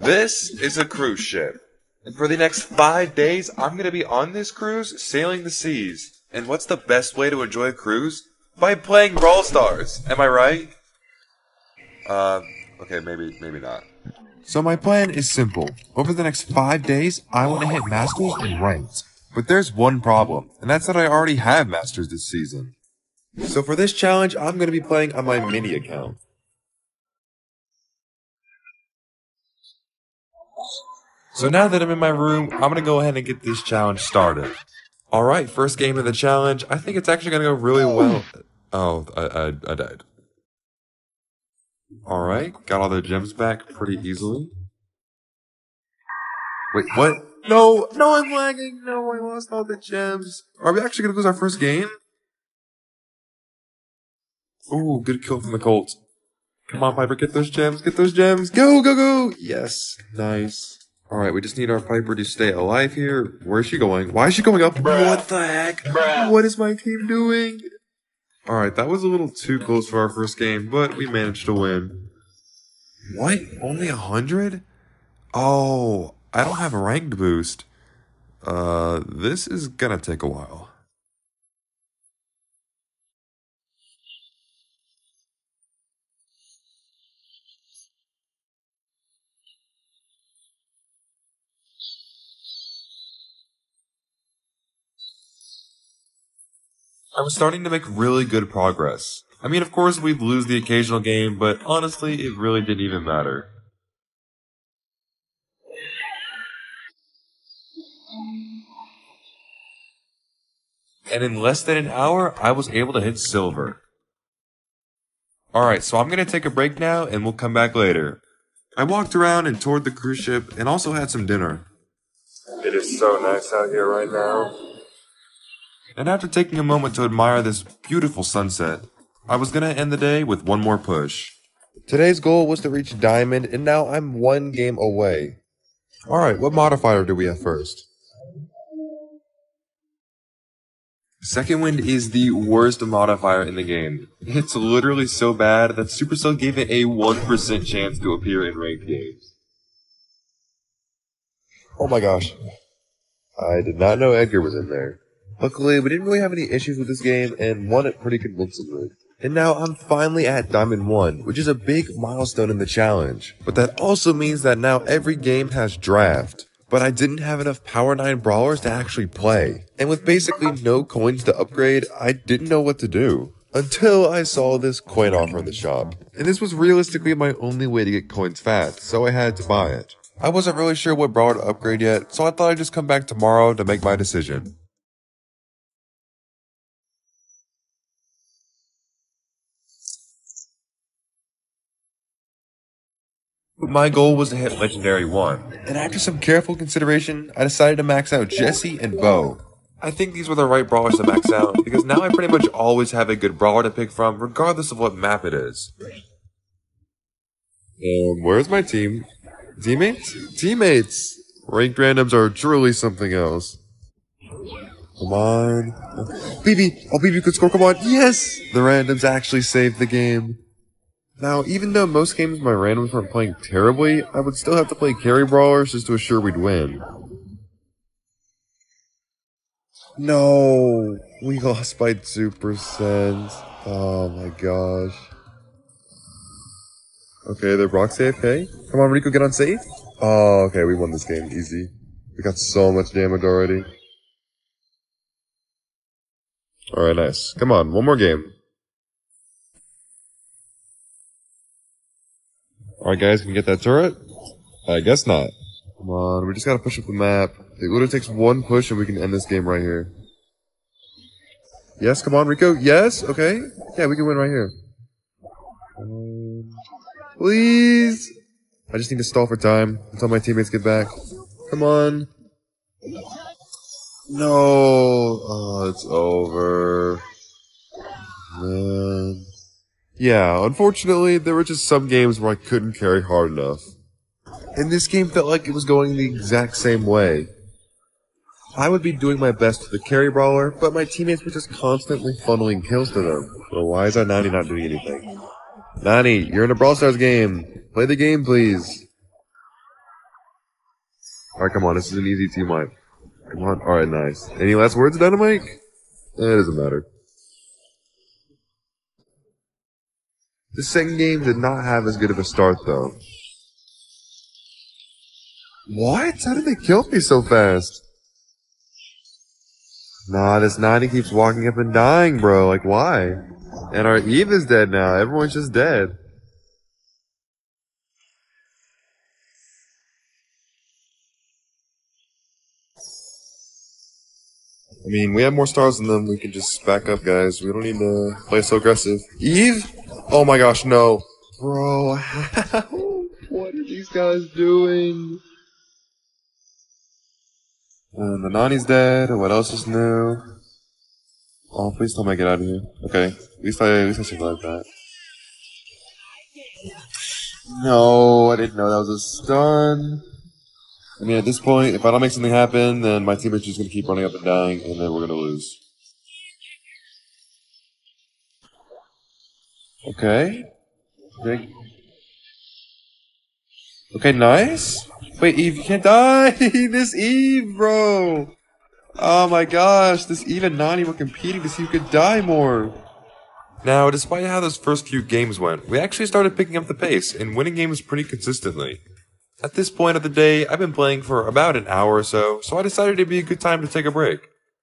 This is a cruise ship. And for the next 5 days, I'm going to be on this cruise sailing the seas. And what's the best way to enjoy a cruise? By playing Brawl Stars. Am I right? Okay, maybe not. So my plan is simple. Over the next 5 days, I want to hit Masters and Ranked. But there's one problem, and that's that I already have Masters this season. So for this challenge, I'm going to be playing on my mini account. So now that I'm in my room, I'm going to go ahead and get this challenge started. Alright, first game of the challenge. I think it's actually going to go really well. Oh, I died. Alright, got all the gems back pretty easily. Wait, what? No, I'm lagging. No, I lost all the gems. Are we actually going to lose our first game? Ooh, good kill from the Colt. Come on, Piper, get those gems, Go! Yes, nice. Alright, we just need our Piper to stay alive here. Where is she going? Why is she going up? Bruh. What the heck? Bruh. What is my team doing? Alright, that was a little too close for our first game, but we managed to win. What? Only 100? Oh, I don't have a ranked boost. This is gonna take a while. I was starting to make really good progress. I mean, of course, we'd lose the occasional game, but honestly, it really didn't even matter. And in less than an hour, I was able to hit silver. Alright, so I'm gonna take a break now, and we'll come back later. I walked around and toured the cruise ship, and also had some dinner. It is so nice out here right now. And after taking a moment to admire this beautiful sunset, I was gonna end the day with one more push. Today's goal was to reach Diamond, and now I'm one game away. Alright, what modifier do we have first? Second Wind is the worst modifier in the game. It's literally so bad that Supercell gave it a 1% chance to appear in ranked games. Oh my gosh. I did not know Edgar was in there. Luckily, we didn't really have any issues with this game, and won it pretty convincingly. And now I'm finally at Diamond 1, which is a big milestone in the challenge. But that also means that now every game has draft. But I didn't have enough Power 9 brawlers to actually play. And with basically no coins to upgrade, I didn't know what to do. Until I saw this coin offer in the shop. And this was realistically my only way to get coins fast, so I had to buy it. I wasn't really sure what brawler to upgrade yet, so I thought I'd just come back tomorrow to make my decision. My goal was to hit Legendary 1, and after some careful consideration, I decided to max out Jessie and Bo. I think these were the right brawlers to max out, because now I pretty much always have a good brawler to pick from, regardless of what map it is. Where's my team? Teammates? Teammates! Ranked randoms are truly something else. Come on. BB! Oh, BB could score, come on! Yes! The randoms actually saved the game. Now, even though most games my randoms weren't playing terribly, I would still have to play carry brawlers just to assure we'd win. No! We lost by 2%. Oh my gosh. Okay, the Brock's AFK. Come on, Rico, get on safe. Oh, okay, we won this game. Easy. We got so much damage already. Alright, nice. Come on, one more game. Alright guys, can we get that turret? I guess not. Come on, we just gotta push up the map. It literally takes one push and we can end this game right here. Yes, come on, Rico. Yes, okay. Yeah, we can win right here. Please! I just need to stall for time until my teammates get back. Come on. No! Oh, it's over. Man. Yeah, unfortunately, there were just some games where I couldn't carry hard enough. And this game felt like it was going the exact same way. I would be doing my best with the carry brawler, but my teammates were just constantly funneling kills to them. So why is our Nani not doing anything? Nani, you're in a Brawl Stars game. Play the game, please. Alright, come on. This is an easy team wipe. Come on. Alright, nice. Any last words, Dynamite? It doesn't matter. The second game did not have as good of a start, though. What? How did they kill me so fast? Nah, this 90 keeps walking up and dying, bro. Like, why? And our Eve is dead now. Everyone's just dead. I mean, we have more stars than them. We can just back up, guys. We don't need to play so aggressive. Eve? Oh my gosh, no. Bro, how? What are these guys doing? And the Nani's dead. What else is new? Oh, please tell me I get out of here. Okay, at least I survived that. No, I didn't know that was a stun. I mean, at this point, if I don't make something happen, then my teammate's just going to keep running up and dying, and then we're going to lose. Okay. Okay, nice. Wait, Eve, you can't die! This Eve, bro! Oh my gosh, this Eve and Nani were competing to see who could die more. Now, despite how those first few games went, we actually started picking up the pace and winning games pretty consistently. At this point of the day, I've been playing for about an hour or so I decided it'd be a good time to take a break.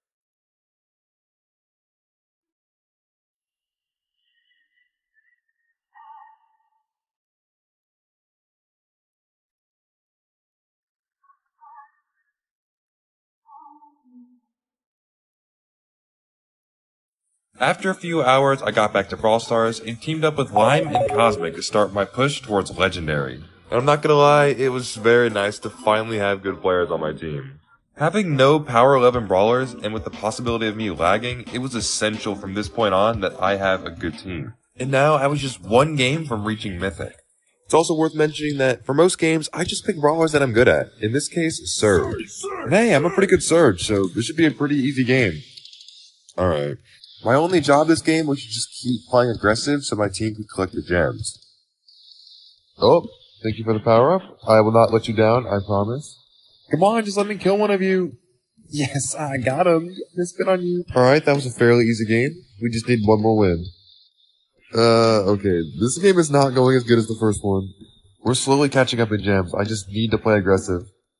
After a few hours, I got back to Brawl Stars and teamed up with Lime and Cosmic to start my push towards Legendary. And I'm not gonna lie, it was very nice to finally have good players on my team. Having no Power 11 brawlers, and with the possibility of me lagging, it was essential from this point on that I have a good team. And now I was just one game from reaching Mythic. It's also worth mentioning that for most games, I just pick brawlers that I'm good at. In this case, Surge. And hey, I'm a pretty good Surge, so this should be a pretty easy game. Alright. My only job this game was to just keep playing aggressive so my team could collect the gems. Oh, thank you for the power-up. I will not let you down, I promise. Come on, just let me kill one of you. Yes, I got him. It's been on you. Alright, that was a fairly easy game. We just need one more win. Okay. This game is not going as good as the first one. We're slowly catching up in gems. I just need to play aggressive.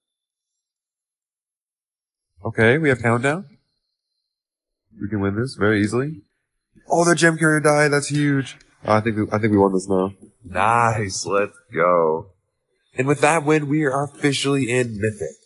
Okay, we have countdown. We can win this very easily. Oh, the gem carrier died. That's huge. I think we won this now. Nice. Let's go. And with that win, we are officially in Mythic.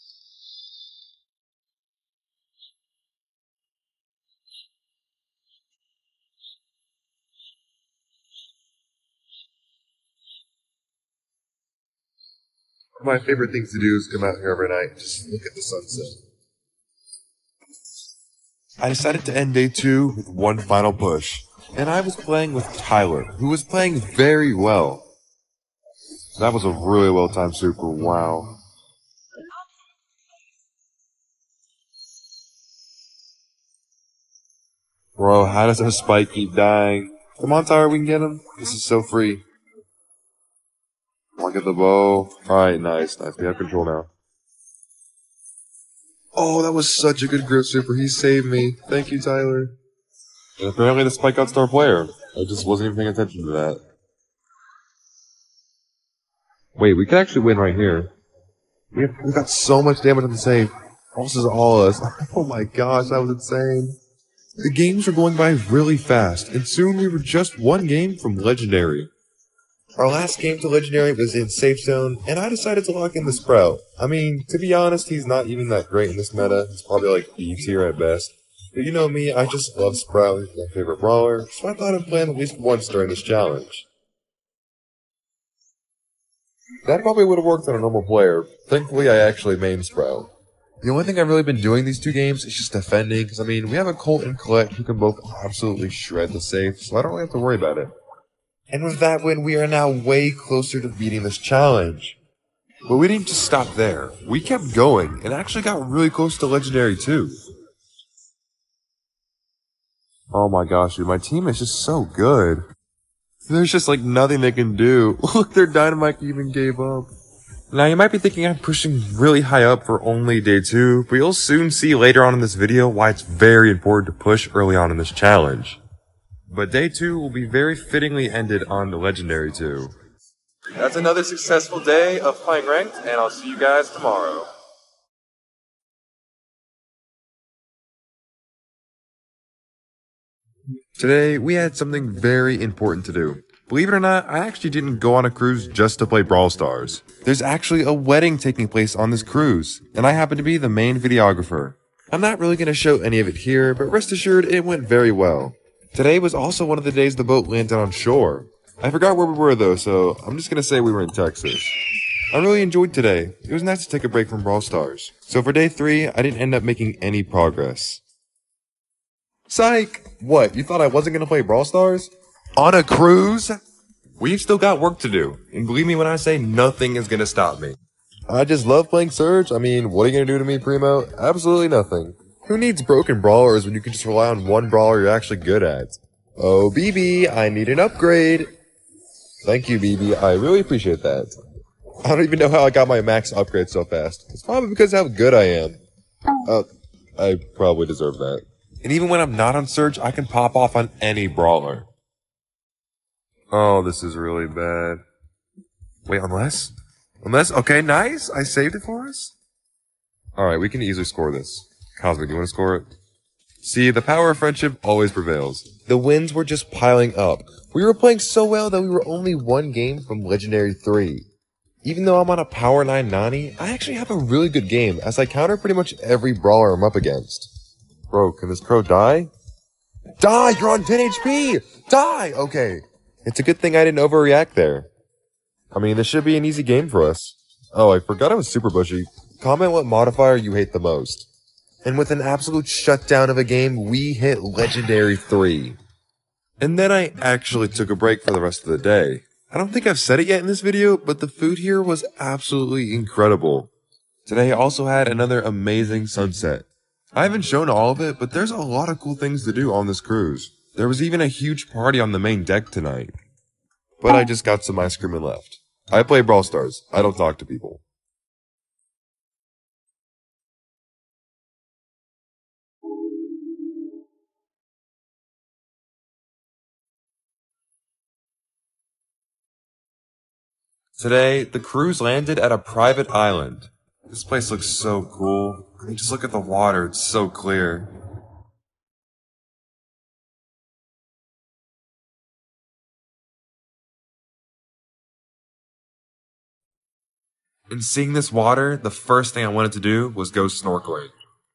One of my favorite things to do is come out here every night and just look at the sunset. I decided to end day 2 with one final push. And I was playing with Tyler, who was playing very well. That was a really well-timed super, wow. Bro, how does our Spike keep dying? Come on, Tyler, we can get him. This is so free. Come on, get the bow. Alright, nice. We have control now. Oh, that was such a good grip super. He saved me. Thank you, Tyler. And apparently the Spike got star player. I just wasn't even paying attention to that. Wait, we could actually win right here. We've got so much damage on the save. This is all us. Oh my gosh, that was insane. The games were going by really fast, and soon we were just one game from Legendary. Our last game to Legendary was in Safe Zone, and I decided to lock in the Sprout. I mean, to be honest, he's not even that great in this meta. He's probably like B tier at best. But you know me, I just love Sprout. He's my favorite brawler, so I thought I'd play him at least once during this challenge. That probably would have worked on a normal player. Thankfully, I actually main Sprout. The only thing I've really been doing these two games is just defending, because I mean, we have a Colt and Colette who can both absolutely shred the safe, so I don't really have to worry about it. And with that win, we are now way closer to beating this challenge. But we didn't just stop there. We kept going, and actually got really close to Legendary too. Oh my gosh, dude, my team is just so good. There's just like nothing they can do. Look, their Dynamite even gave up. Now you might be thinking I'm pushing really high up for only day 2, but you'll soon see later on in this video why it's very important to push early on in this challenge. But day 2 will be very fittingly ended on the Legendary 2. That's another successful day of playing Ranked, and I'll see you guys tomorrow. Today, we had something very important to do. Believe it or not, I actually didn't go on a cruise just to play Brawl Stars. There's actually a wedding taking place on this cruise, and I happen to be the main videographer. I'm not really going to show any of it here, but rest assured it went very well. Today was also one of the days the boat landed on shore. I forgot where we were though, so I'm just going to say we were in Texas. I really enjoyed today. It was nice to take a break from Brawl Stars. So for day 3, I didn't end up making any progress. Psych! What, you thought I wasn't going to play Brawl Stars? On a cruise? We've still got work to do, and believe me when I say nothing is gonna stop me. I just love playing Surge. I mean, what are you gonna do to me, Primo? Absolutely nothing. Who needs broken brawlers when you can just rely on one brawler you're actually good at? Oh, BB, I need an upgrade. Thank you, BB. I really appreciate that. I don't even know how I got my max upgrade so fast. It's probably because of how good I am. I probably deserve that. And even when I'm not on Surge, I can pop off on any brawler. Oh, this is really bad. Wait, unless? Okay, nice. I saved it for us. Alright, we can easily score this. Cosmic, you want to score it? See, the power of friendship always prevails. The wins were just piling up. We were playing so well that we were only one game from Legendary 3. Even though I'm on a Power 9 Nani, I actually have a really good game, as I counter pretty much every brawler I'm up against. Bro, can this crow die? Die! You're on 10 HP! Die! Okay. It's a good thing I didn't overreact there. I mean, this should be an easy game for us. Oh, I forgot I was super bushy. Comment what modifier you hate the most. And with an absolute shutdown of a game, we hit Legendary 3. And then I actually took a break for the rest of the day. I don't think I've said it yet in this video, but the food here was absolutely incredible. Today I also had another amazing sunset. I haven't shown all of it, but there's a lot of cool things to do on this cruise. There was even a huge party on the main deck tonight. But I just got some ice cream and left. I play Brawl Stars. I don't talk to people. Today, the cruise landed at a private island. This place looks so cool. I mean, just look at the water. It's so clear. And seeing this water, the first thing I wanted to do was go snorkeling.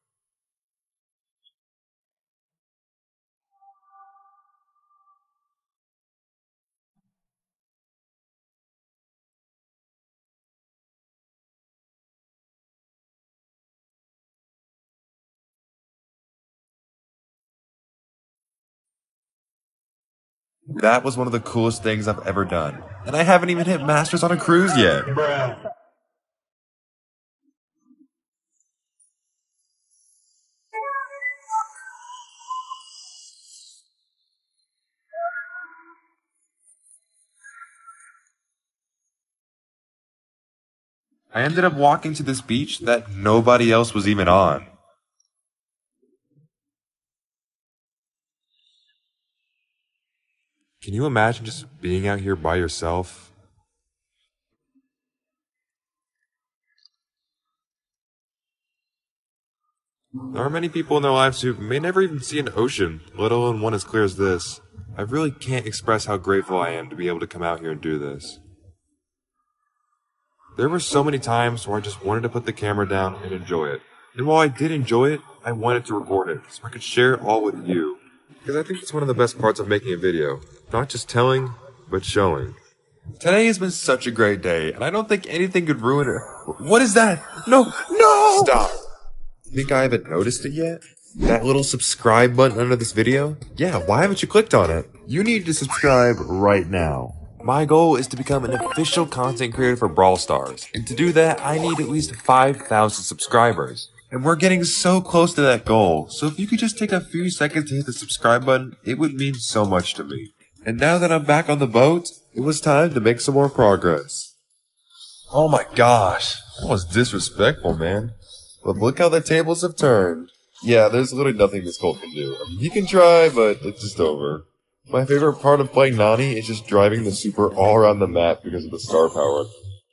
That was one of the coolest things I've ever done. And I haven't even hit Masters on a cruise yet. I ended up walking to this beach that nobody else was even on. Can you imagine just being out here by yourself? There are many people in their lives who may never even see an ocean, let alone one as clear as this. I really can't express how grateful I am to be able to come out here and do this. There were so many times where I just wanted to put the camera down and enjoy it. And while I did enjoy it, I wanted to record it so I could share it all with you. Because I think it's one of the best parts of making a video. Not just telling, but showing. Today has been such a great day, and I don't think anything could ruin it. What is that? No! No! Stop! Think I haven't noticed it yet? That little subscribe button under this video? Yeah, why haven't you clicked on it? You need to subscribe right now. My goal is to become an official content creator for Brawl Stars, and to do that, I need at least 5,000 subscribers. And we're getting so close to that goal, so if you could just take a few seconds to hit the subscribe button, it would mean so much to me. And now that I'm back on the boat, it was time to make some more progress. Oh my gosh. That was disrespectful, man. But look how the tables have turned. Yeah, there's literally nothing this Colt can do. I mean, he can try, but it's just over. My favorite part of playing Nani is just driving the super all around the map because of the star power.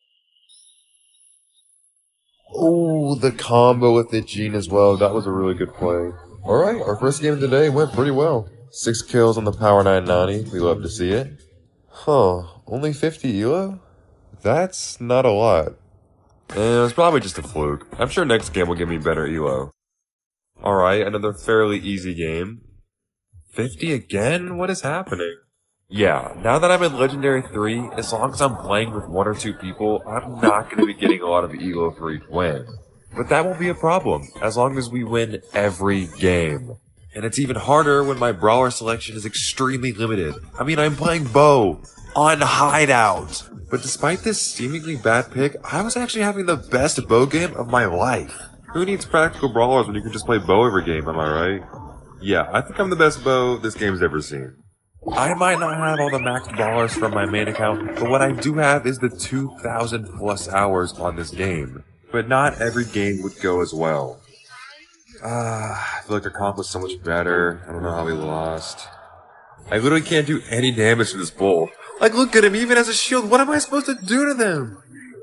Oh, the combo with the Gene as well. That was a really good play. Alright, our first game of the day went pretty well. 6 kills on the Power 9 Nani. We love to see it. Huh, only 50 elo? That's not a lot. It's probably just a fluke. I'm sure next game will give me better elo. Alright, another fairly easy game. 50 again? What is happening? Yeah, now that I'm in Legendary 3, as long as I'm playing with 1 or 2 people, I'm not going to be getting a lot of elo for each win. But that won't be a problem, as long as we win every game. And it's even harder when my brawler selection is extremely limited. I mean, I'm playing Bo on Hideout. But despite this seemingly bad pick, I was actually having the best Bo game of my life. Who needs practical brawlers when you can just play Bo every game, am I right? Yeah, I think I'm the best Bo this game's ever seen. I might not have all the maxed brawlers from my main account, but what I do have is the 2,000 plus hours on this game. But not every game would go as well. I feel like our comp was so much better. I don't know how we lost. I literally can't do any damage to this bull. Like, look at him, he even has a shield. What am I supposed to do to them?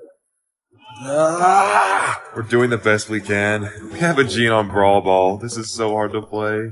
We're doing the best we can. We have a Gene on Brawl Ball. This is so hard to play.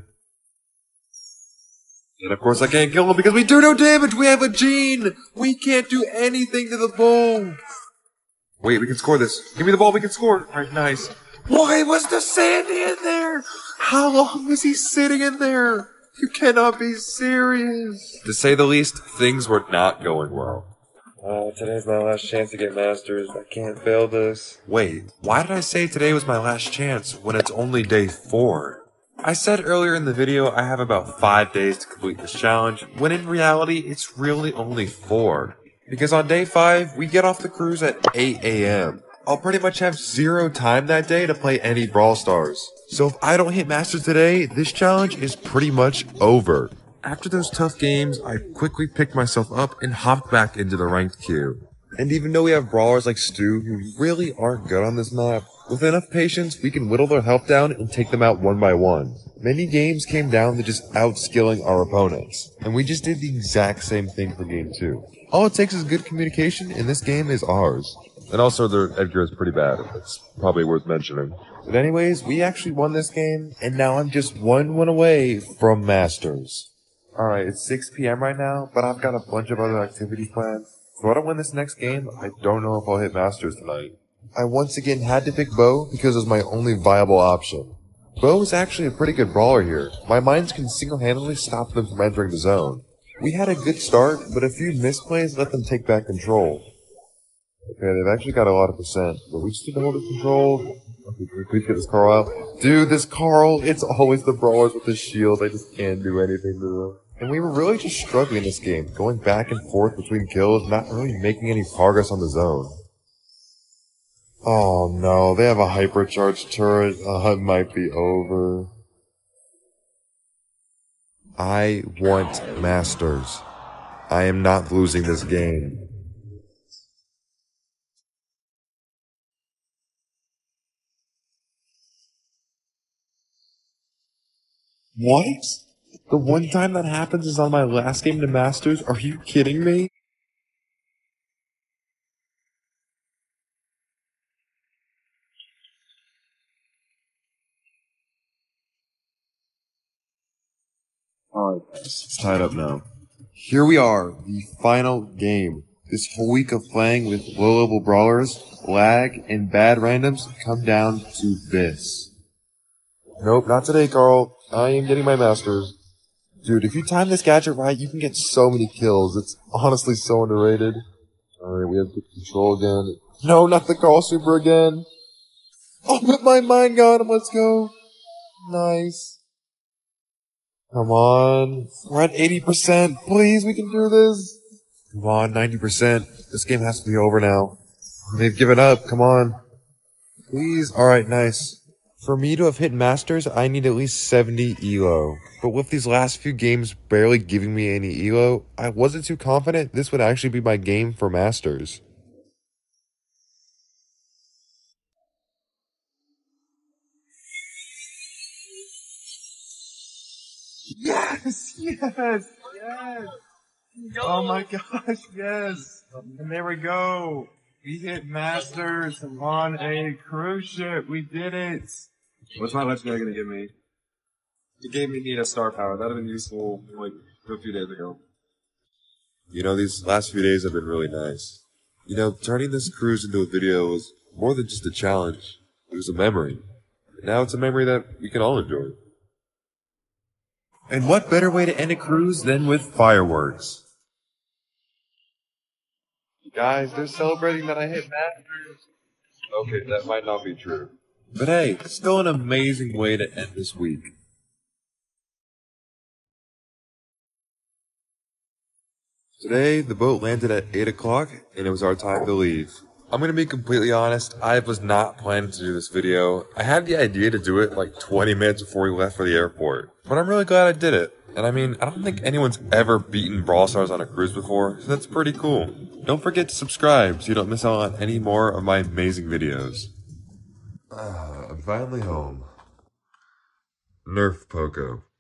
And of course I can't kill him because we do no damage! We have a Gene! We can't do anything to the bull! Wait, we can score this. Give me the ball, we can score. Alright, nice. Why was the Sandy in there? How long was he sitting in there? You cannot be serious. To say the least, things were not going well. Today's my last chance to get Masters. I can't fail this. Wait, why did I say today was my last chance when it's only day 4? I said earlier in the video I have about 5 days to complete this challenge, when in reality it's really only 4. Because on day 5, we get off the cruise at 8 AM. I'll pretty much have 0 time that day to play any Brawl Stars. So if I don't hit Masters today, this challenge is pretty much over. After those tough games, I quickly picked myself up and hopped back into the ranked queue. And even though we have brawlers like Stu who really aren't good on this map, with enough patience, we can whittle their health down and take them out one by one. Many games came down to just outskilling our opponents, and we just did the exact same thing for game 2. All it takes is good communication, and this game is ours. And also, their Edgar is pretty bad. It's probably worth mentioning. But anyways, we actually won this game, and now I'm just 1 win away from Masters. Alright, it's 6 PM right now, but I've got a bunch of other activities planned. So if I don't win this next game, I don't know if I'll hit Masters tonight. I once again had to pick Bo because it was my only viable option. Bo is actually a pretty good brawler here. My mines can single-handedly stop them from entering the zone. We had a good start, but a few misplays let them take back control. Okay, they've actually got a lot of percent, but we just need to hold it control. Okay, can we please get this Carl out? Dude, this Carl, it's always the brawlers with the shield. I just can't do anything to them. And we were really just struggling this game, going back and forth between kills, not really making any progress on the zone. Oh no, they have a hypercharged turret. It might be over. I want Masters. I am not losing this game. What? The one time that happens is on my last game to Masters? Are you kidding me? Alright, it's tied up now. Here we are, the final game. This whole week of playing with low-level brawlers, lag, and bad randoms come down to this. Nope, not today, Carl. I am getting my Masters. Dude, if you time this gadget right, you can get so many kills. It's honestly so underrated. Alright, we have good control again. No, not the Carl Super again. Oh, but my mind got him. Let's go. Nice. Come on. We're at 80%. Please, we can do this. Come on, 90%. This game has to be over now. They've given up. Come on. Please. Alright, nice. For me to have hit Masters, I need at least 70 elo. But with these last few games barely giving me any elo, I wasn't too confident this would actually be my game for Masters. Yes, yes, yes. Oh my gosh, yes. And there we go. We hit Masters on a cruise ship. We did it. What's my legendary gonna give me? It gave me a star power. That would have been useful like a few days ago. You know, these last few days have been really nice. You know, turning this cruise into a video was more than just a challenge. It was a memory. And now it's a memory that we can all enjoy. And what better way to end a cruise than with fireworks? Guys, they're celebrating that I hit Masters. Okay, that might not be true. But hey, still an amazing way to end this week. Today, the boat landed at 8 o'clock, and it was our time to leave. I'm gonna be completely honest, I was not planning to do this video. I had the idea to do it like 20 minutes before we left for the airport. But I'm really glad I did it. And I mean, I don't think anyone's ever beaten Brawl Stars on a cruise before, so that's pretty cool. Don't forget to subscribe so you don't miss out on any more of my amazing videos. I'm finally home. Nerf Poco.